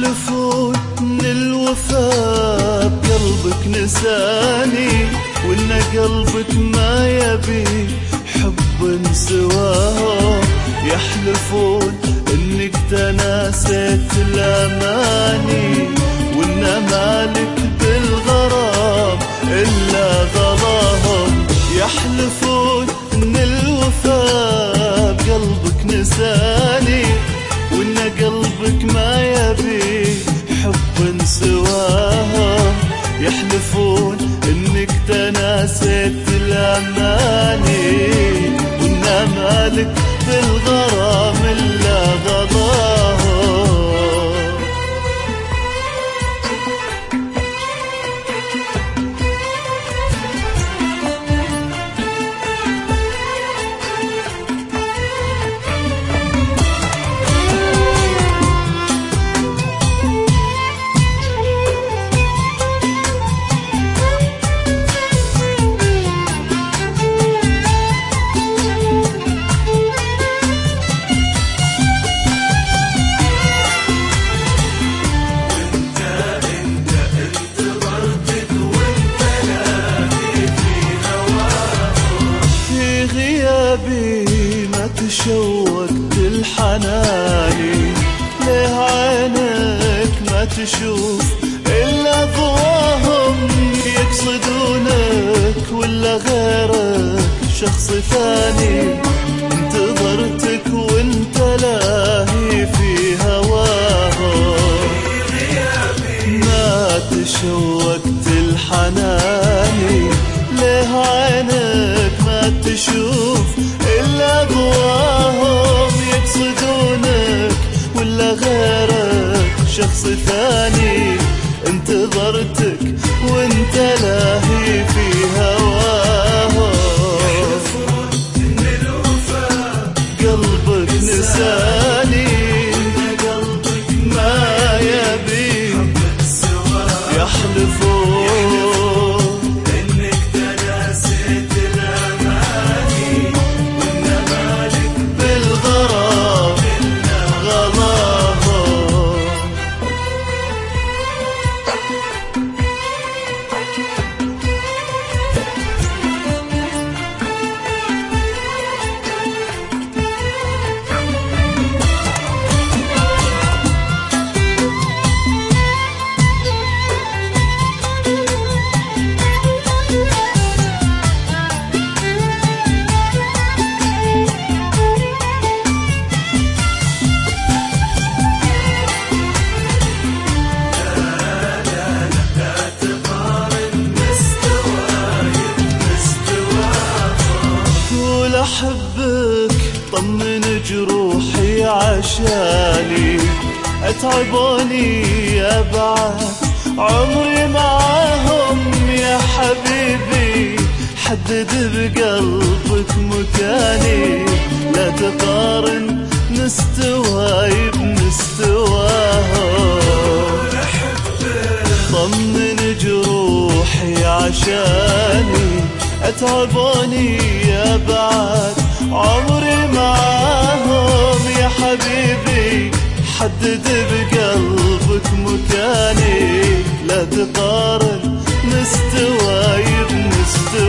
يحلفون ان الوفاء بقلبك نساني، وان قلبك ما يبي حب سواه. يحلفون انك تناسيت الاماني، وان مالك بالغرام الا غلاهم. يحلفون ان الوفاء بقلبك نساني، وان قلبك ما يبي حب سواه. يحلفون انك تناسيت الاماني، وان مالك بالغرام الا غضاه. ما تشوقت الحناني، ليه عينك ما تشوف إلا ضواهم؟ يقصدونك ولا غيرك شخص ثاني؟ انتظرتك وانت لاهي في هواهم. ما تشوقت الحناني، ليه عينك ما تشوف إلا ضواهم؟ يقصدونك ولا غيرك شخص ثاني؟ انتظرتك وانت لاهي في هواهم. يحلفون ان الوفاء قلبك نساني، قلبك ما يبي يحلفون أحبك. طمن جروحي عشاني، أتعبوني أبعد عمري معاهم. يا حبيبي حدد بقلبك مكاني، لا تقارن مستواي بمستواهم. طمن جروحي عشاني، أتعبوني أبعد عمري معاهم. يا حبيبي حدد بقلبك مكاني، لا تقارن مستواي بمستواهم.